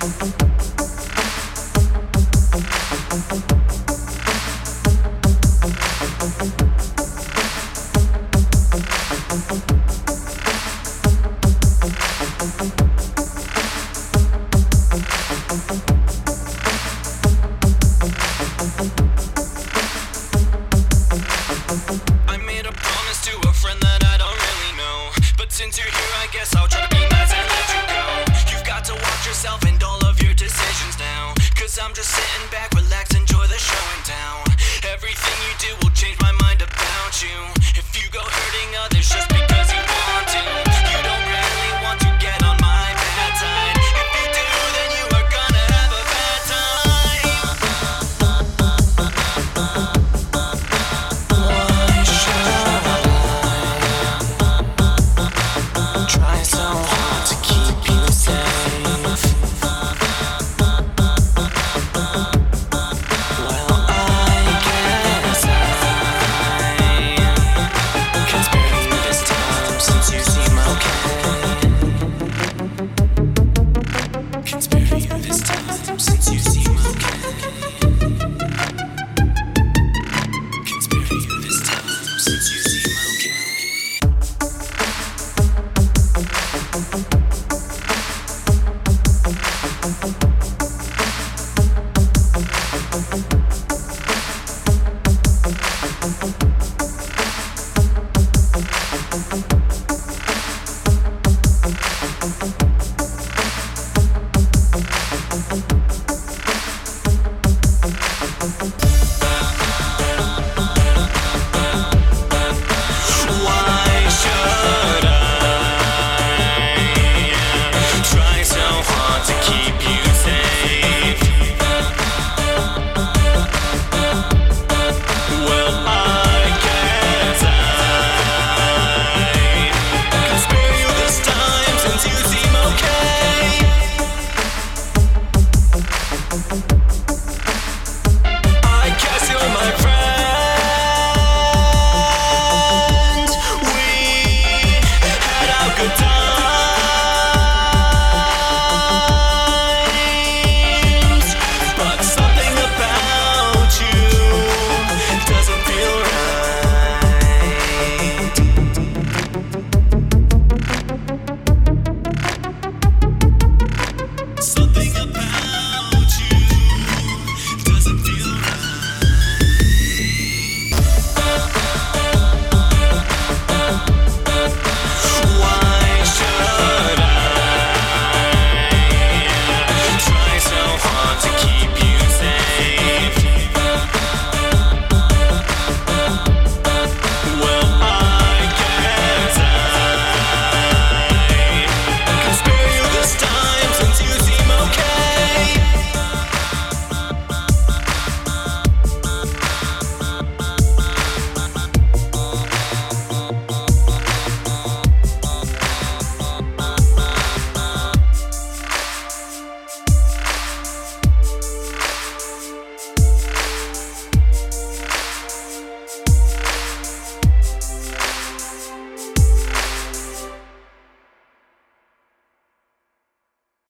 I made a promise to a friend that I don't really know, but since you're here I guess I'll try to be nice and let you go. You've got to watch yourself and all of your decisions now, cause I'm just sitting back, relax, enjoy the show in town. Everything you do will change my mind about you. If you go hurting others just because you want to, you don't really want to get on my bad side. If you do, then you are gonna have a bad time. Why should I try so hard to keep you safe? Well, I guess I can spare you this time since you seem okay. Can spare you this time since you seem okay. Can spare you this time since you seem okay.